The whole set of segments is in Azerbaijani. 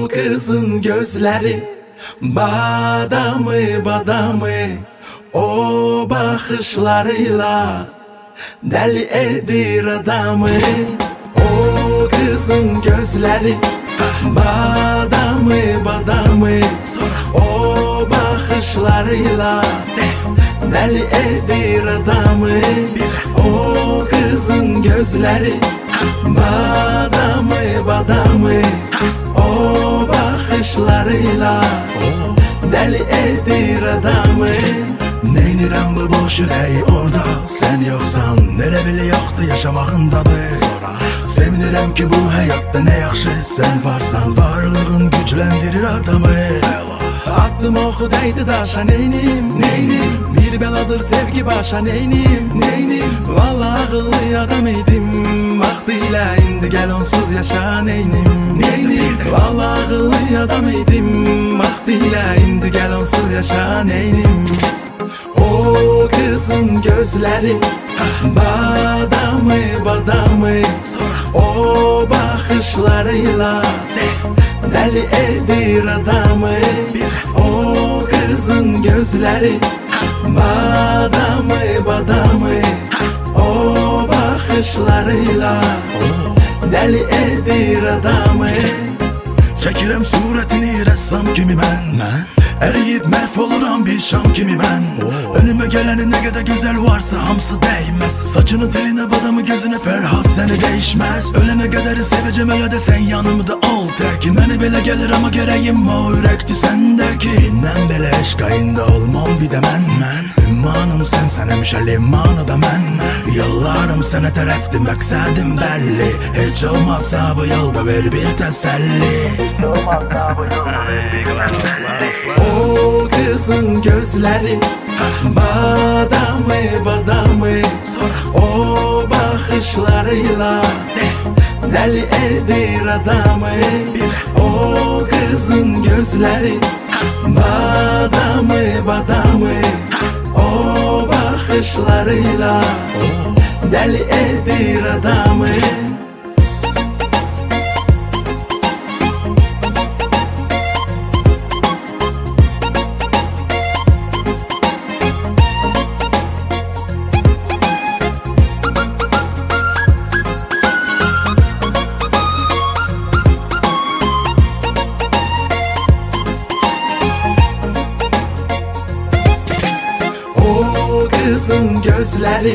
kızın gözleri badamı badamı, o bakışlarıyla deli edir adamı. O kızın gözleri badamı badamı, o bakışlarıyla deli edir adamı. O kızın gözleri badamı badamı, o bakışlarıyla deli edir adamı. Neynirəm bu boş ürəyi orada, sen yoksan nere bile yoktu yaşamağındadır. Sevinirəm ki bu hayatta ne yaxşı sen varsan, varlığın gücləndirir adamı. Aklım oxu dəydi daşa neynim, neynim, bir beladır sevgi başa neynim, neynim. Vallahi ağıllı adam idim, vaxtilə indi gəl onsuz yaşa neynim, neynim. Vallahi ağıllı adam idim, vaxtilə indi gəl onsuz yaşa neynim. O kızın gözleri badamı badamı, o bakışlarıyla deli edir adamı. O kızın gözleri badamı badamı, o bakışlarıyla deli edir adamı. Çəkirəm surətini rəssam kimi mən, əriyib məhv oluram bir şam kimi mən. Önümə gələnin nə qədər gözəl varsa hamısı dəyməz. Saçının telinə badamı gözünə Fərhad səni dəyişməz. Ölənə qədəri sevəcəm elə də sən yanımda ol tək. Mənə belə gəlir amma gərəyim o ürəkdir səndəki. İndən belə eşq ayında olmam bir də mən. Ümmanım sən həmişə limanıda mən. Yollarım sənə tərəfdir məqsədim bəlli. Heç olmazsa bu yolda ver bir təsəlli. O kızın gözleri badamı badamı, o bakışlarıyla deli edir adamı. O kızın gözleri badamı badamı, o bakışlarıyla deli edir adamı. Kızın gözleri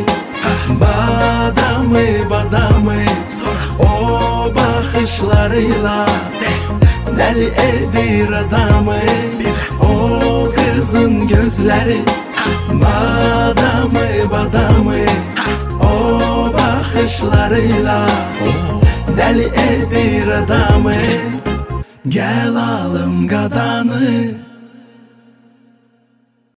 badamı badamı, o bakışlarıyla deli edir adamı. O kızın gözleri badamı badamı, o bakışlarıyla deli edir adamı. Gel alım qadanı,